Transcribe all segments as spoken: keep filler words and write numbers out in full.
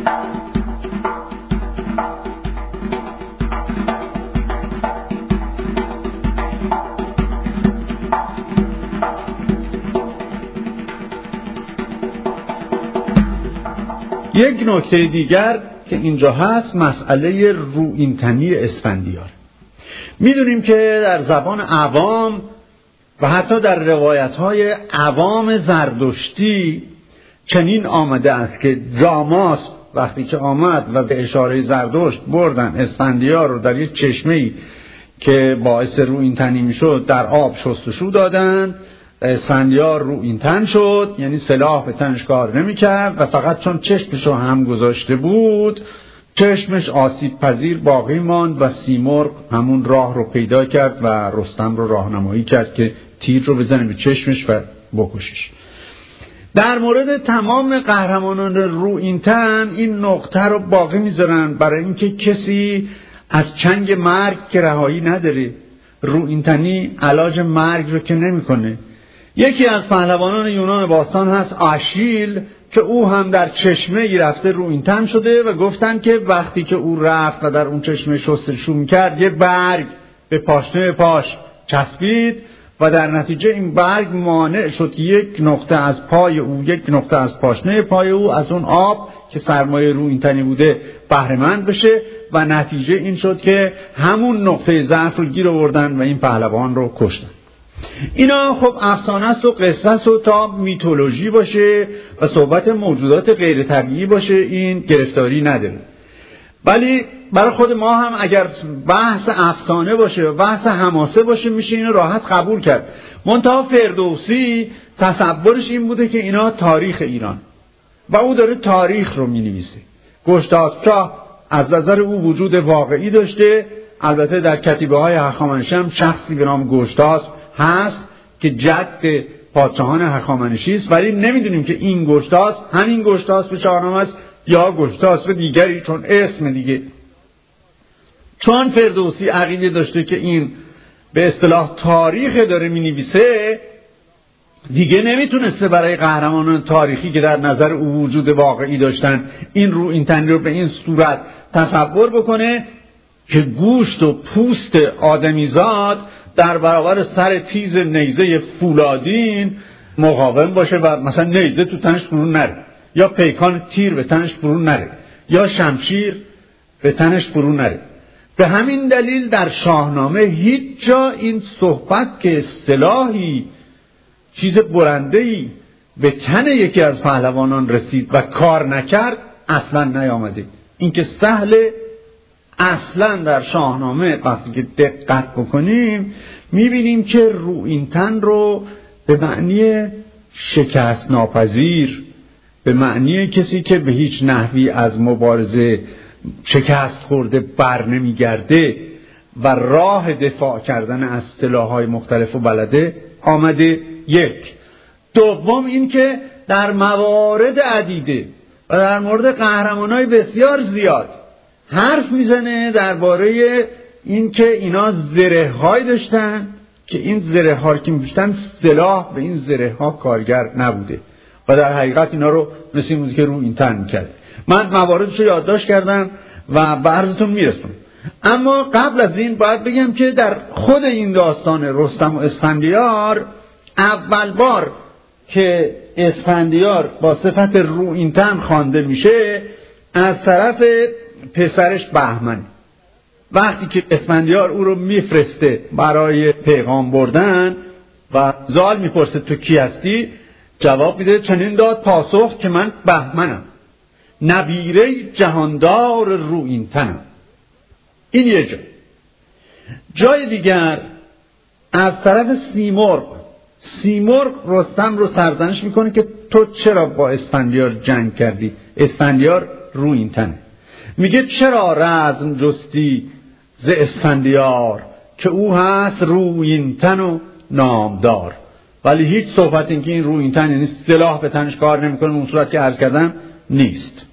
یک نکته دیگر که اینجا هست مسئله رویینتنی اسفندیار. میدونیم که در زبان عوام و حتی در روایت‌های عوام زردشتی چنین آمده است که جاماس وقتی که آمد و به اشاره زردشت بردن اسفندیار رو در یک چشمه‌ای که باعث رویینتنی میشد در آب شستشو دادن، اسفندیار رویینتن شد، یعنی سلاح به تنش کار نمی‌کرد و فقط چون چشمش رو هم گذاشته بود چشمش آسیب پذیر باقی ماند و سیمرغ همون راه رو پیدا کرد و رستم رو راهنمایی کرد که تیر رو بزنه به چشمش و بکشش. در مورد تمام قهرمانان رویینتن این نقطه رو باقی میذارن برای اینکه کسی از چنگ مرگ که رهایی نداره. رویینتنی علاج مرگ رو که نمیکنه. یکی از پهلوانان یونان باستان هست آشیل که او هم در چشمه ای رفته رویینتن شده و گفتن که وقتی که او رفت و در اون چشمه شستشو میکرد یه برگ به پاشنه پاش چسبید و در نتیجه این برگ مانع شد که یک نقطه از پای او یک نقطه از پاشنه پای او از اون آب که سرمایه رویینتنی بوده بهره مند بشه و نتیجه این شد که همون نقطه ضعف رو گیر آوردن و این پهلوان رو کشتن. اینا خب افسانه است و قصه است و تا میتولوژی باشه و صحبت موجودات غیر طبیعی باشه این گرفتاری نداره. ولی برای خود ما هم اگر بحث افسانه باشه و بحث حماسه باشه میشه اینو راحت قبول کرد. منتها فردوسی تصورش این بوده که اینا تاریخ ایران و او داره تاریخ رو مینویسه. گشتاسپ از نظر او وجود واقعی داشته. البته در کتیبه های هخامنشی شخصی به نام گشتاسپ هست که جد پادشاهان هخامنشی است، ولی نمیدونیم که این گشتاسپ همین گشتاسپ شاهنامه است یا گشتاسپ دیگری، چون اسم دیگه. چون فردوسی عقیده داشته که این به اصطلاح تاریخ داره مینویسه، دیگه نمیتونسته برای قهرمانان تاریخی که در نظر او وجود واقعی داشتن این رویینتنی رو به این صورت تصور بکنه که گوشت و پوست آدمیزاد در برابر سر تیز نیزه فولادین مقاوم باشه و مثلا نیزه تو تنش فرو نره یا پیکان تیر به تنش فرو نره یا شمشیر به تنش فرو نره. به همین دلیل در شاهنامه هیچ جا این صحبت که سلاحی چیز برنده‌ای به تن یکی از پهلوانان رسید و کار نکرد اصلا نیامده. این که سهله اصلا در شاهنامه وقتی که دقت بکنیم میبینیم که رویینتن رو به معنی شکست ناپذیر، به معنی کسی که به هیچ نحوی از مبارزه شکست خورده بر نمیگرده و راه دفاع کردن از سلاح‌های مختلف و بلده آمده. یک. دوم این که در موارد عدیده و در مورد قهرمانای بسیار زیاد حرف میزنه درباره این که اینا زره‌های داشتن که این زره‌ها که می‌داشتن سلاح به این زره‌ها کارگر نبوده و در حقیقت اینا رو مثل این بود که رویینتن می‌کرد. من مواردش رو یادداشت کردم و به عرضتون میرسونم. اما قبل از این باید بگم که در خود این داستان رستم و اسفندیار اول بار که اسفندیار با صفت رویینتن خوانده میشه از طرف پسرش بهمن. وقتی که اسفندیار او رو میفرسته برای پیغام بردن و زال میپرسه تو کی هستی، جواب میده چنین داد پاسخ که من بهمنم، نبیره جهاندار رویینتنم. این یه جای. جای دیگر از طرف سیمرغ سیمرغ رستم رو سرزنش میکنه که تو چرا با اسفندیار جنگ کردی؟ اسفندیار رویینتنه. میگه چرا رزم جستی ز اسفندیار که او هست رویینتن و نامدار. ولی هیچ صحبت این که این رویینتن یعنی سلاح به تنش کار نمیکنه اون صورت که عرض کردم نیست.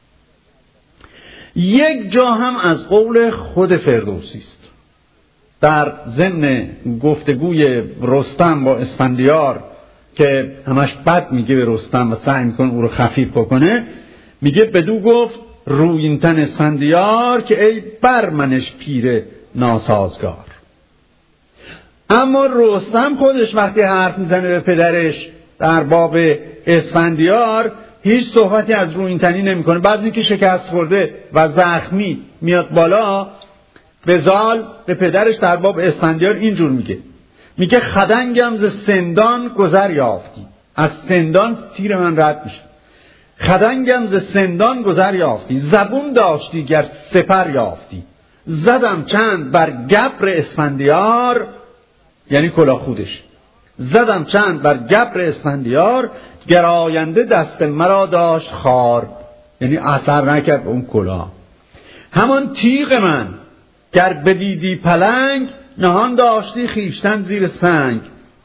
یک جا هم از قول خود فردوسی است در ضمن گفتگوی رستم با اسفندیار که همش بد میگه به رستم و سعی میکنه او رو خفیف بکنه. میگه بدو گفت رویینتن اسفندیار که ای برمنش پیر ناسازگار. اما رستم خودش وقتی حرف میزنه به پدرش در باب اسفندیار هیچ صحبتی از رویینتنی نمیکنه. بعد اینکه شکست خورده و زخمی میاد بالا، به زال به پدرش در باب اسفندیار اینجور میگه، میگه خدنگم ز سندان گذر یافتی. از سندان تیر من رد میشه. خدنگم ز سندان گذر یافتی، زبون داشتی گر سپر یافتی. زدم چند بر گبر اسفندیار، یعنی کلاه خودش، زدم چند بر گبر اسفندیار، گراینده دست مرا داشت خار، یعنی اثر نکرد اون کلاه. همان تیغ من گر بدیدی پلنگ، نهان داشتی خیشتن زیر سنگ.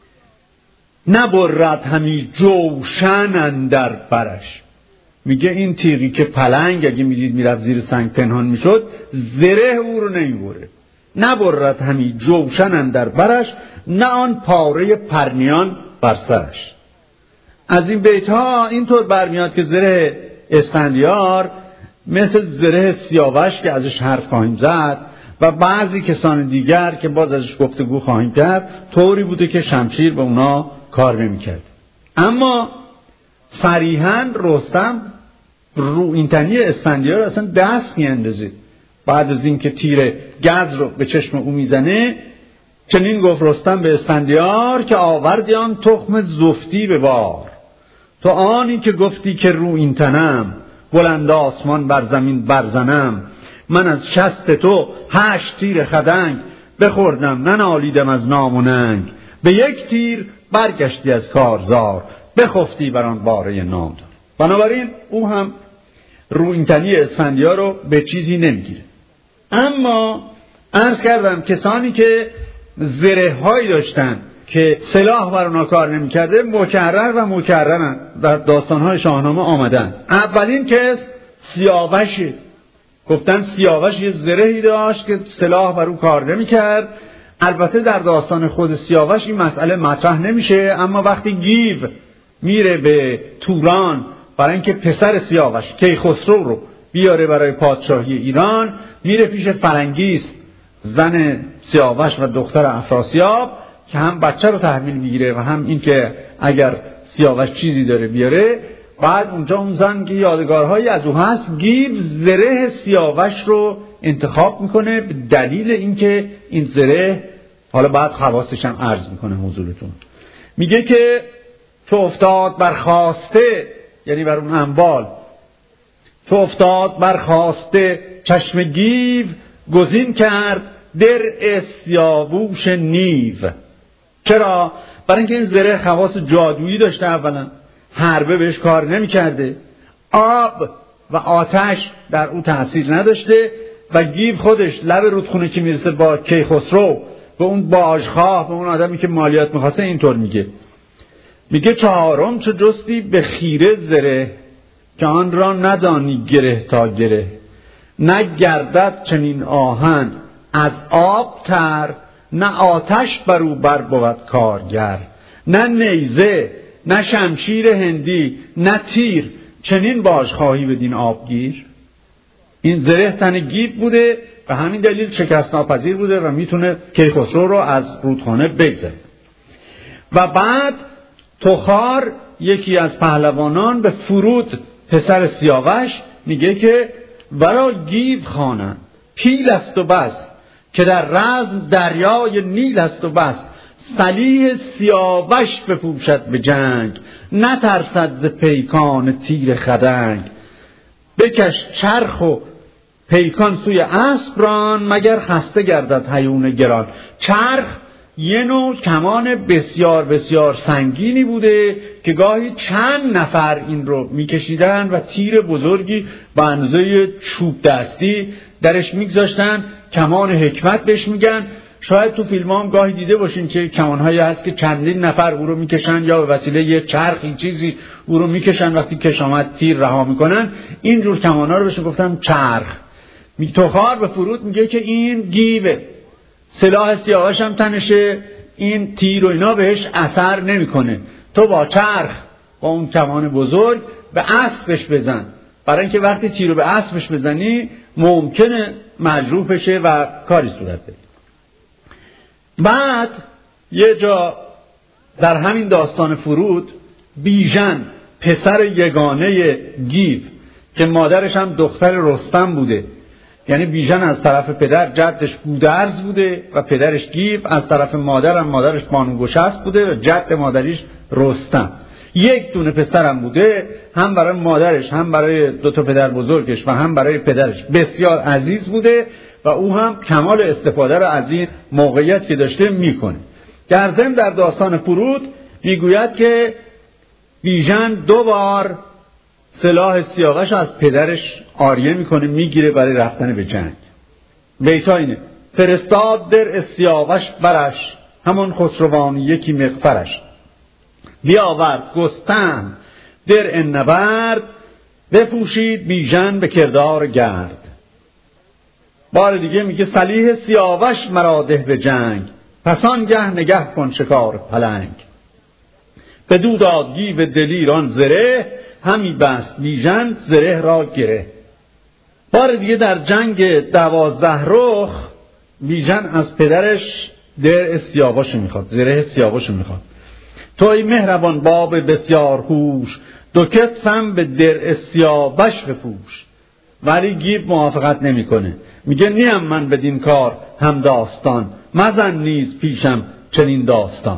نبرد همی جوشن اندر برش. میگه این تیغی که پلنگ اگه میدید میرفت زیر سنگ پنهان میشد، زره او رو نمیبره. نبرد همی جوشن اندر برش، نه آن پاره پرنیان بر سرش. از این بیت ها اینطور برمیاد که زره اسفندیار مثل زره سیاوش که ازش حرف خواهیم زد و بعضی کسان دیگر که باز ازش گفتگو خواهیم کرد، طوری بوده که شمشیر به اونا کار نمی‌کرد. اما صریحاً رستم رویینتنی اسفندیار اصلا دست میاندازه. بعد از اینکه تیر گز رو به چشم او میزنه، چنین گفت رستم به اسفندیار که آوردی آن تخم زفتی به بار. تو آنی که گفتی که رویینتنم، بلند آسمان بر زمین برزنم. من از شست تو هشت تیر خدنگ، بخوردم ننالیدم از نام و ننگ. به یک تیر برگشتی از کارزار، بخفتی بر آن باره نامدار. بنابراین او هم رویینتنی اسفندیار رو به چیزی نمیگیره. اما عرض کردم کسانی که زره هایی داشتن که سلاح بر اونا کار نمیکرده مکرر و مکررن در داستانهای شاهنامه آمدن. اولین کس سیاوشه. گفتن سیاوش یه زرهی داشت که سلاح بر او کار نمیکرد. البته در داستان خود سیاوش این مسئله مطرح نمیشه، اما وقتی گیو میره به توران برای اینکه پسر سیاوش کیخسرو رو بیاره برای پادشاهی ایران، میره پیش فرنگیس زن سیاوش و دختر افراسیاب که هم بچه رو تحویل میگیره و هم این که اگر سیاوش چیزی داره بیاره. بعد اونجا اون زن که یادگارهایی از او هست، گیو زره سیاوش رو انتخاب میکنه به دلیل اینکه این زره، حالا بعد خواستش هم عرض میکنه حضورتون، میگه که تو افتاد برخواسته، یعنی بر اون انبال، تو افتاد برخواسته چشم گیو، گزین کرد در سیاووش نیو. چرا؟ برای اینکه این زره خواص جادویی داشته. اولا حربه بهش کار نمی کرده، آب و آتش در او تأثیر نداشته و گیو خودش لب رودخونه که میرسه با کیخسرو، به اون باژخواه، به اون آدمی که مالیات میخواسته، اینطور میگه، میگه چهارم چو جستی به خیره زره، که آن را ندانی گره تا گره. نگردد چنین آهن از آب تر، نه آتش بر او بر بود کارگر. نه نیزه نه شمشیر هندی نه تیر، چنین باش خواهی بدین آبگیر. این زره تن گیو بوده و همین دلیل شکست ناپذیر بوده و میتونه کیخسرو رو از رودخانه بگذاره. و بعد تخار یکی از پهلوانان به فرود پسر سیاوش میگه که ورا گیو خوانند پیل است و بس، که در رزم دریای نیل است و بس. سلیح سیاوش بپوشد به جنگ، نترسد ز پیکان تیر خدنگ. بکش چرخ و پیکان سوی اسب ران، مگر خسته گردد هیون گران. چرخ یه نوع کمان بسیار بسیار سنگینی بوده که گاهی چند نفر این رو میکشیدن و تیر بزرگی به اندازه چوب دستی درش میگذاشتن. کمان حکمت بهش میگن. شاید تو فیلم هم گاهی دیده باشین که کمانهایی هست که چندین نفر او رو میکشن یا به وسیله یه چرخی چیزی او رو میکشن، وقتی کشامت تیر رها میکنن. اینجور کمانها رو بهش گفتن چرخ. تخار به فرود میگه که این گیوه، سلاح سیاوش هم تنشه، این تیر و اینا بهش اثر نمیکنه. تو با چرخ، با اون کمان بزرگ به اسبش بزن. برای اینکه وقتی تیر رو به اسبش بزنی ممکنه مجروح بشه و کاری صورت بگیره. بعد یه جا در همین داستان فرود بیژن پسر یگانه گیو که مادرش هم دختر رستم بوده، یعنی بیژن از طرف پدر جدش گودرز بوده و پدرش گیو، از طرف مادر هم مادرش بانوگشست بوده و جد مادریش رستم. یک دونه پسرم بوده، هم برای مادرش هم برای دو تا پدر بزرگش و هم برای پدرش بسیار عزیز بوده و او هم کمال استفاده را از این موقعیت که داشته میکنه. در ضمن در داستان فرود میگوید که بیژن دو بار سلاح سیاوش از پدرش عاریه میکنه، میگیره برای رفتن به جنگ. بیتا اینه: فرستاد در سیاوش برش، همون خسروانی یکی مغفرش. بیاورد گستهم در نبرد، بپوشید بیژن به کردار گرد. بار دیگه میگه سلیح سیاوش مرا ده به جنگ، پسان گه نگه کن شکار پلنگ. بدو داد گیو دلیر آن زره، همی بست بیژن زره را گره. بار دیگه در جنگ دوازده رخ بیژن از پدرش درع سیاوش میخواد، زره سیاوش میخواد. توی مهربان باب بسیار هوش، دو کتفم به درع سیاوش بپوش. ولی گیو موافقت نمیکنه، میگه نیم من بدین کار هم داستان، مزن نیز پیشم چنین داستان.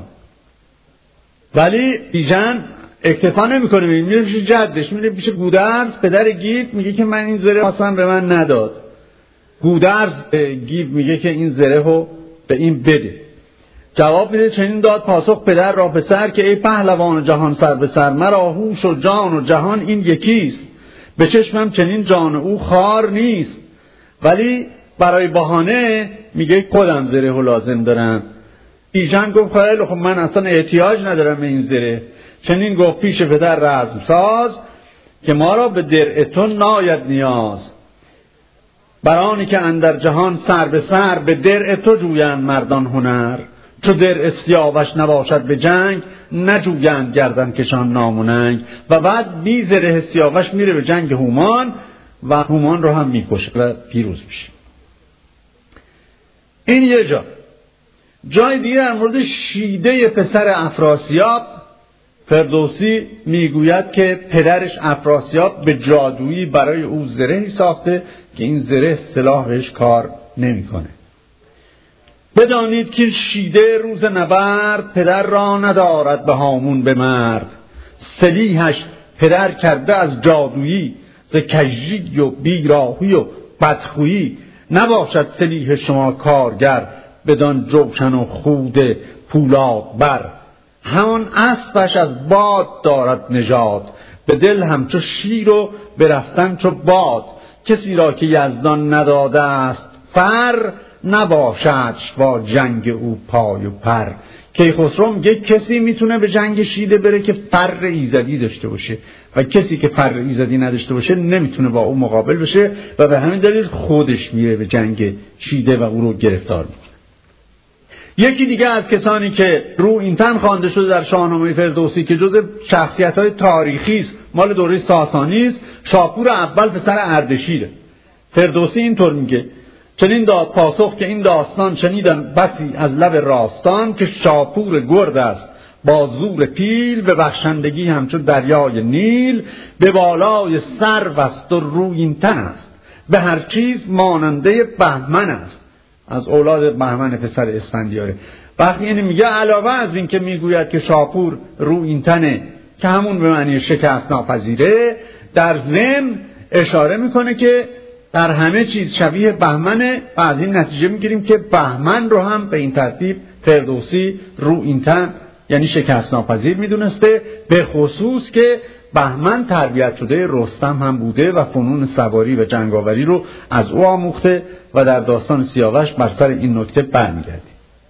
ولی بیژن اکتفا نمیکنه، میره پیش جدش، میره پیش گودرز پدر گیو، میگه که من این زره اصلا به من نداد. گودرز گیو میگه که این زره رو به این بده. جواب میده چنین داد پاسخ پدر را پسر که ای پهلوان جهان سر به سر، مرا هوش و جان و جهان این یکیست، به چشمم چنین جان او خار نیست. ولی برای بهانه میگه خودم زره رو لازم دارم. بیژن گفت خیلی خب من اصلا احتیاج ندارم به این زره. چنین گفت پیش پدر رزم ساز، که ما را به درع تو ناید نیاز. برانی که اندر جهان سر به سر، به درع تو جویند مردان هنر. چو درع سیاوش نباشد به جنگ، نجویند گردن کشان ناموننگ. و بعد بی زره سیاوش میره به جنگ هومان و هومان رو هم میکشه و پیروز میشه. این یه جا. جای دیگه در مورد شیده پسر افراسیاب فردوسی میگوید که پدرش افراسیاب به جادویی برای او زرهی ساخته که این زره سلاح بهش کار نمیکنه. بدانید که شیده روز نبرد، پدر را ندارد به هامون به مرد. سلیحش پدر کرده از جادویی، ز کژی و بیراهی و بدخویی. نباشد سلیح شما کارگر، بدان جوشن و خود پولاد بر. همان اسبش از باد دارد نژاد، به دل همچو شیر و به رفتن چو باد. کسی را که یزدان نداده است فر، نباشدش با جنگ او پای و پر. کیخسرو میگه کسی میتونه به جنگ شیده بره که فر ایزدی داشته باشه و کسی که فر ایزدی نداشته باشه نمیتونه با او مقابل بشه و به همین دلیل خودش میره به جنگ شیده و او رو گرفتار میکنه. یکی دیگه از کسانی که رو این تن خوانده شده در شاهنامه فردوسی که جزء شخصیت‌های تاریخی است، مال دوره ساسانی است، شاپور اول پسر اردشیره. فردوسی اینطور میگه: چنین داد پاسخ که این داستان شنیدم بسی از لب راستان، که شاپور گرد است با زور پیل، به بخشندگی همچون دریای نیل. به بالای سرو است و روی این تن است، به هر چیز ماننده بهمن است. از اولاد بهمن پسر اسفندیاره. وقتی یعنی میگه علاوه از این که میگوید که شاپور رو این تنه که همون به معنی شکست ناپذیره، در ضمن اشاره میکنه که در همه چیز شبیه بهمنه و از این نتیجه میگیریم که بهمن رو هم به این ترتیب فردوسی رو این تن یعنی شکست ناپذیر میدونسته، به خصوص که بهمن تربیت شده رستم هم بوده و فنون سواری و جنگاوری رو از او آموخته و در داستان سیاوش بر سر این نکته برمیگردیم.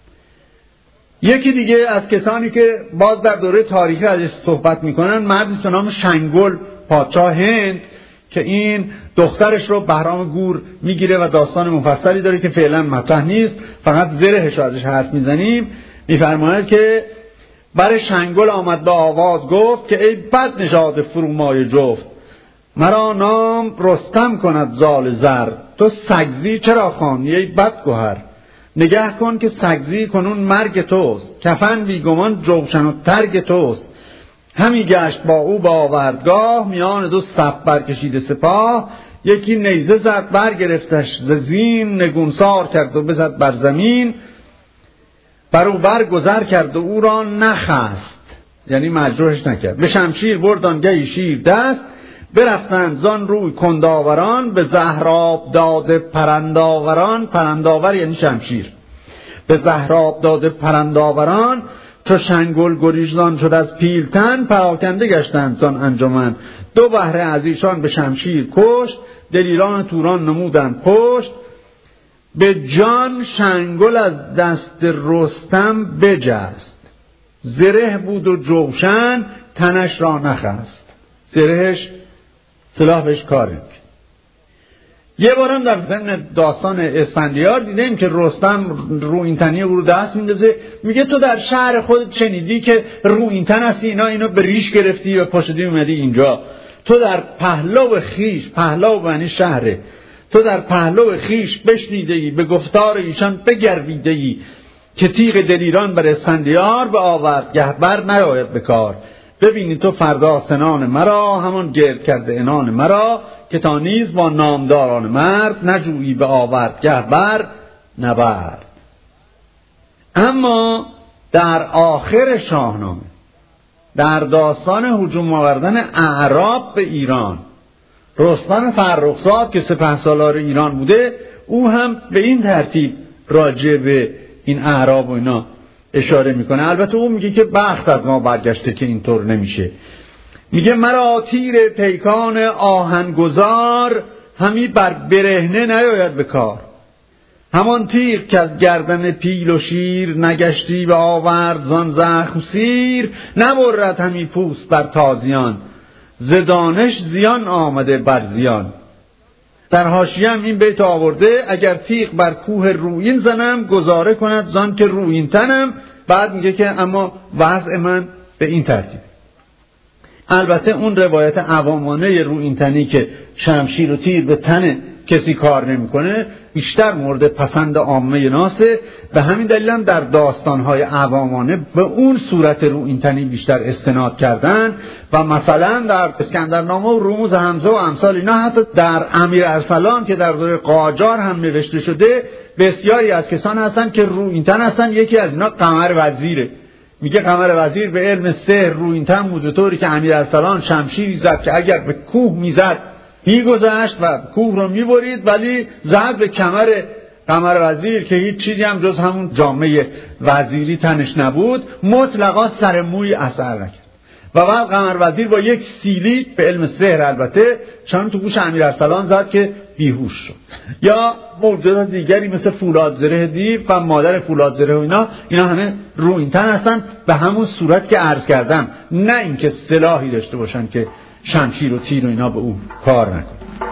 یکی دیگه از کسانی که باز در دوره تاریخی ازش صحبت میکنن مردی به نام شنگل پادشاه هند که این دخترش رو بهرام گور میگیره و داستان مفصلی داره که فعلا مطرح نیست، فقط زرهش رو ازش حرف میزنیم. میفرماید که برای شنگل آمد به آواز گفت که ای بد نژاد فرومایه جفت، مرا نام رستم کند زال زر، تو سگزی چرا خوانی ای بدگهر. نگه کن که سگزی کنون مرگ توست، کفن بیگمان جوشن و ترگ توست. همی گشت با او با آوردگاه، میان دو صف برکشیده سپاه. یکی نیزه زد برگرفتش ز زین، نگونسار کرد و بزد بر زمین. بر او بر گذر کرد و او را نخست، یعنی مجروحش نکرد. به شمشیر برد آنگهی شیر دست، برفتند زان روی کنداوران. به زهراب داده پرنداوران، پرنداور یعنی شمشیر. به زهراب داده پرنداوران، چو شنگل گریزان شد از پیلتن. پراکنده گشتند زان انجمن، دو بهره از ایشان به شمشیر کشت. دلیران توران نمودند پشت، به جان شنگل از دست رستم بجست. زره بود و جوشن تنش را نخست. زرهش سلاح بهش کاره. یه بارم در ضمن داستان اسفندیار دیدیم که رستم رو این تنی او رو دست میندازه، میگه تو در شهر خودت شنیدی که رو این تن هستی، اینا اینو به ریش گرفتی و پاشدی اومدی اینجا. تو در پهلو خیش، پهلو معنی شهره، تو در پهلو خیش بشنیده‌ای، به گفتار ایشان بگرویده‌ای، که تیغ دلیران بر اسفندیار به آوردگه بر نیاید به کار. ببینی تو فردا سنان مرا، همون گرد کرده انان مرا. که تا نیز با نامداران مرد، نجویی به آوردگه بر نبرد. اما در آخر شاهنامه، در داستان هجوم آوردن اعراب به ایران، رستم فرخزاد که سپهسالار ایران بوده، او هم به این ترتیب راجع به این اعراب و اینا اشاره میکنه. البته او میگه که بخت از ما برگشته که اینطور نمیشه. میگه مرا تیر پیکان آهنگزار، همی بر برهنه نیاید به کار. همان تیر که از گردن پیل و شیر، نگشتی به آورد زان زخم سیر. نبرد همی پوست بر تازیان، ز دانش زیان آمده بر زیان. در حاشیه هم این بیت آورده: اگر تیغ بر کوه رویین زنم، گذاره کند زان که رویین تنم. بعد میگه که اما وضع من به این ترتیب. البته اون روایت عوامانه رویین تنی که شمشیر و تیر به تن کسی کار نمیکنه بیشتر مورد پسند عامه ناسه. به همین دلیل هم در داستانهای عوامانه به اون صورت رویین تنی بیشتر استناد کردن. و مثلا در اسکندرنامه و رموز حمزه و امثال اینا، حتی در امیر ارسلان که در دوره قاجار هم نوشته شده، بسیاری از کسان هستن که رویین تن هستن. یکی از اینا قمر وزیره. میگه قمر وزیر به علم سحر رویین تن بود، طوری که امیر ارسلان شمشیری زد که اگر به کوه میزد میگذشت و کوه رو میبرید، ولی زد به کمر قمر وزیر که هیچ چیزی هم جز همون جامعه وزیری تنش نبود، مطلقا سر موی اثر نکرد. و بعد قمر وزیر با یک سیلی به علم سحر البته چون تو گوش امیر ارسلان زد که بیهوش شد. یا موجودات دیگری مثل فولاد زره دیو و مادر فولاد زره و اینا، اینا همه رویین تن هستن به همون صورت که عرض کردم، نه اینکه سلاحی داشته باشن که شمشیر و تیر و اینا به اون کار نکنه.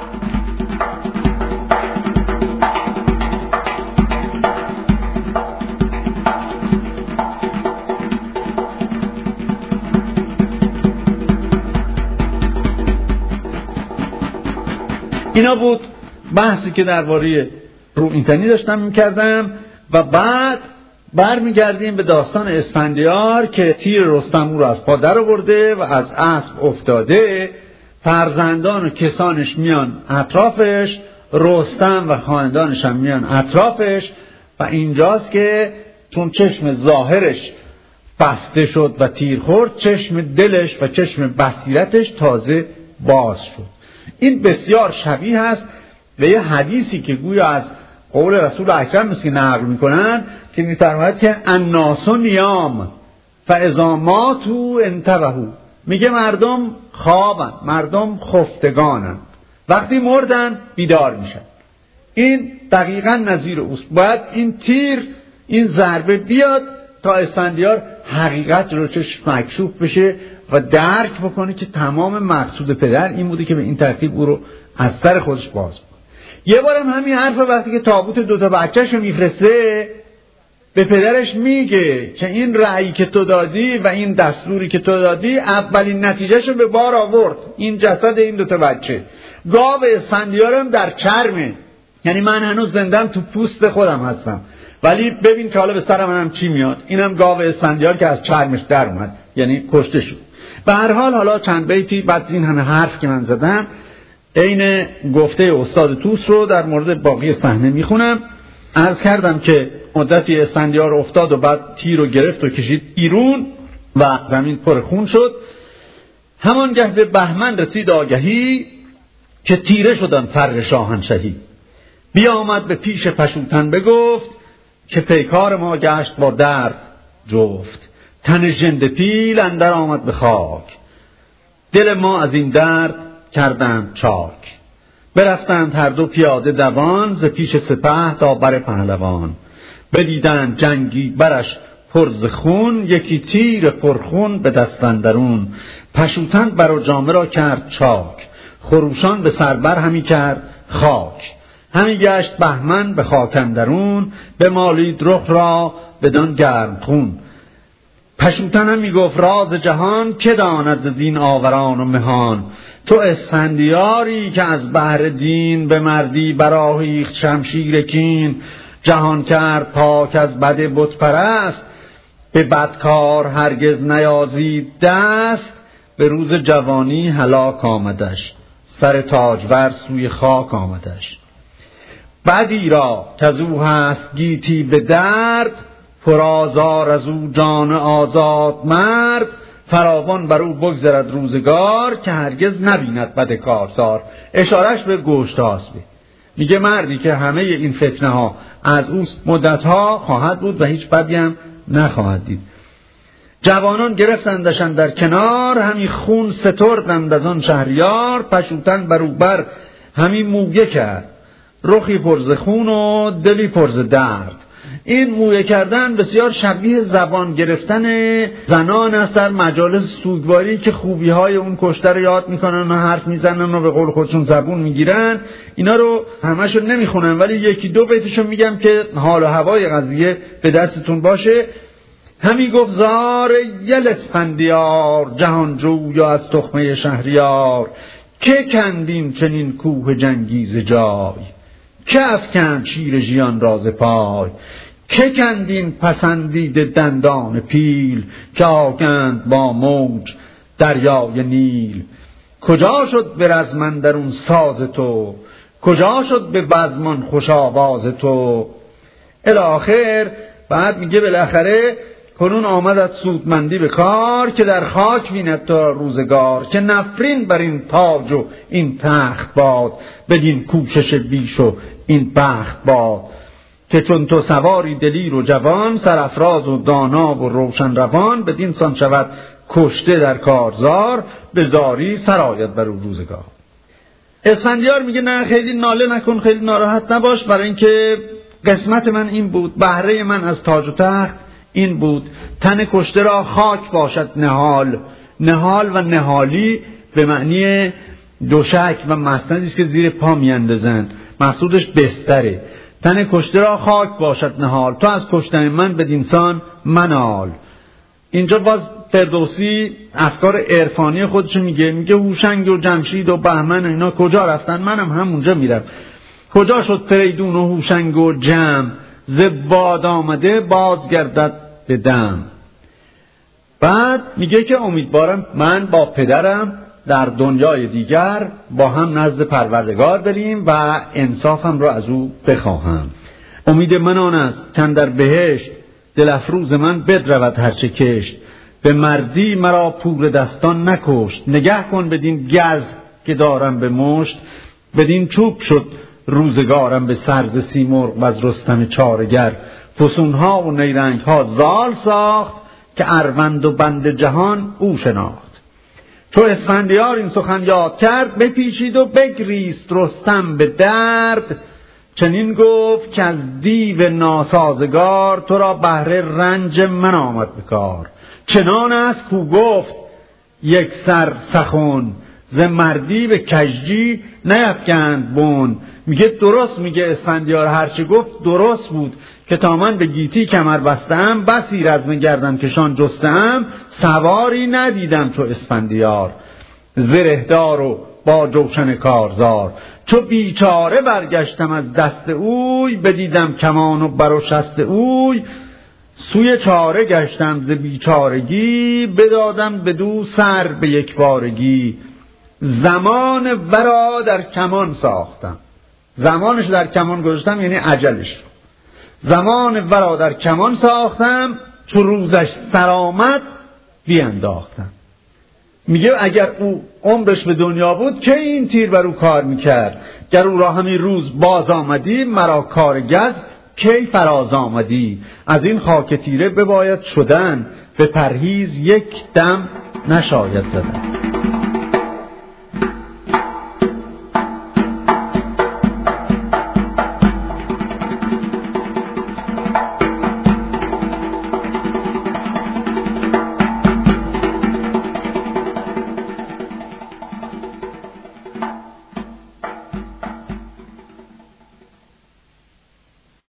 اینا بود بحثی که درباره رویینتنی داشتم میکردم. و بعد برمیگردیم به داستان اسفندیار که تیر رستم او رو از پا در آورده و از اسب افتاده. فرزندان و کسانش میان اطرافش، رستم و خاندانش هم میان اطرافش. و اینجاست که چون چشم ظاهرش بسته شد و تیر خورد، چشم دلش و چشم بصیرتش تازه باز شد. این بسیار شبیه است به یه حدیثی که گویا از قول رسول اکرم است که نقل میکنن که میفرماید که الناس نیام فاذا ماتوا انتبهوا. میگه مردم خوابن، مردم خفتگانن، وقتی مردن بیدار میشن. این دقیقاً نظیر اوست. باید این تیر، این ضربه بیاد تا اسفندیار حقیقت رو چشم مکشوف بشه و درک بکنه که تمام مقصود پدر این بوده که به این ترتیب او رو از سر خودش باز بکنه. یه بارم همین حرف وقتی که تابوت دوتا بچه‌شو میفرسته به پدرش میگه که این رأیی که تو دادی و این دستوری که تو دادی اولین نتیجهشو به بار آورد، این جسد این دوتا بچه. گاو اسفندیارم در چرمه، یعنی من هنوز زندم، تو پوست خودم هستم، ولی ببین که حالا به سر منم چی میاد. اینم گاو اسفندیار که از چرمش در اومد، یعنی کشته شد. به هر حال حالا چند بیتی بعد این همه حرف که من زدم عین گفته استاد توس رو در مورد باقی صحنه میخونم. عرض کردم که مدتی اسفندیار افتاد و بعد تیر رو گرفت و کشید ایرون و زمین پر خون شد. همانگه به بهمن رسید آگهی که تیره شدن فر شاهنشهی. بیامد به پیش پشوتن بگفت که پیکار ما گشت با درد جفت. تن ژنده پیل اندر آمد به خاک، دل ما از این درد کردند چاک. برفتند هر دو پیاده دوان، ز پیش سپه تا بر پهلوان. بدیدند جنگی برش پر ز خون، یکی تیر پرخون به دست اندرون. پشوتن بر و جامه را کرد چاک، خروشان به سربر همی کرد خاک. همی گشت بهمن به خاک اندرون، به مالید رخ را بدان گرم خون. پشوتن همی گفت راز جهان، که داند ز دین آوران و مهان. تو اسفندیاری که از بهر دین، به مردی براهیخت شمشیر کین. جهان کرد پاک از بد بت پرست، به بدکار هرگز نیازید دست. به روز جوانی هلاک آمدش، سر تاجور سوی خاک آمدش. بدی را کز او هست گیتی به درد، پرآزار از او جان آزاد مرد. فراوان بر او بگذرد روزگار، که هرگز نبیند بد کارزار. اشارش به گوشتاسب میگه مردی که همه این فتنه ها از او مدت ها خواهد بود و هیچ بدی هم نخواهد دید. جوانان گرفتندشان در کنار، همی خون ستردند از آن شهریار. پشوتن بر او بر همی مویه کرد، رخی پر ز خون و دلی پر ز درد. این مویه کردن بسیار شبیه زبان گرفتن زنان است در مجالس سوگواری، که خوبی های اون کشته رو یاد میکنن و حرف میزنن و به قول خودشون زبون میگیرن. اینا رو همشو نمیخونم، ولی یکی دو بیتشو میگم که حال و هوای قضیه به دستتون باشه. همی گفت زار یل اسفندیار، جهان جوی از تخمه شهریار. که کندیم چنین کوه جنگیز جای، که افکند شیر ژیان راز پای. که کندین پسندیده دندان پیل، که آگند با موج دریای نیل. کجا شد به رزم اندرون ساز تو، کجا شد به بزمان خوش آواز تو. الاخر بعد میگه بالاخره کنون آمدت سودمندی به کار، که در خاک بیند تو روزگار. که نفرین بر این تاج و این تخت باد، بدین کوشش بیش و این بخت باد. که چون تو سواری دلیر و جوان، سرافراز و دانا و روشن روان. بدین سان شود کشته در کارزار، به زاری سرایت بر او روزگار. اسفندیار میگه نه خیلی ناله نکن، خیلی ناراحت نباش، برای اینکه قسمت من این بود، بهره من از تاج و تخت این بود. تن کشته را خاک باشد نهال. نهال و نهالی به معنی دوشک و مسندی است که زیر پا میاندازن، مقصودش بستره. تن کشته را خاک باشد نهال، تو از کشتن من بدینسان منال. اینجا باز فردوسی افکار عرفانی خودش میگه، میگه هوشنگ و جمشید و بهمن و اینا کجا رفتن، منم هم همونجا میرم. کجا شد فریدون و هوشنگ و جم، ز باد آمده باز گردد به دم. بعد میگه که امیدوارم من با پدرم در دنیای دیگر با هم نزد پروردگار بریم و انصافم را از او بخواهم. امید من آن است که در بهشت دل افروز من بدرود هرچه کشت. به مردی مرا پور دستان نکشت، نگه کن بدین گز که دارم به مشت. بدین چوب شد روزگارم به سرز سیمرغ و از رستم چارگر. فسونها و نیرنگها زال ساخت، که اروند و بند جهان او شناخت. چو اسفندیار این سخن یاد کرد، بپیچید و بگریست رستم به درد. چنین گفت که از دیو ناسازگار، تو را بهر رنج من آمد به کار. چنان است کو گفت یک سر سخن، ز ز مردی به کژی نیفکند بن. میگه درست میگه اسفندیار، هرچی گفت درست بود که تا من به گیتی کمر بستم، بسی رزم گردن کشان جستم، سواری ندیدم چو اسفندیار، زرهدار و با جوشن کارزار. چو بیچاره برگشتم از دست اوی، بدیدم کمان و بر و شست اوی، سوی چاره گشتم ز بیچارگی، بدادم بدو سر به یک بارگی. زمان ورا در کمان ساختم، زمانش در کمان گذاشتم یعنی اجلش رو. زمان ورا در کمان ساختم، چو روزش سر آمد بینداختم. میگه اگر او عمرش به دنیا بود که این تیر بر او کار میکرد، گر او را همین روز باز آمدی، مرا کار گز کی فراز آمدی. از این خاک تیره بباید شدن، به پرهیز یک دم نشاید زدن.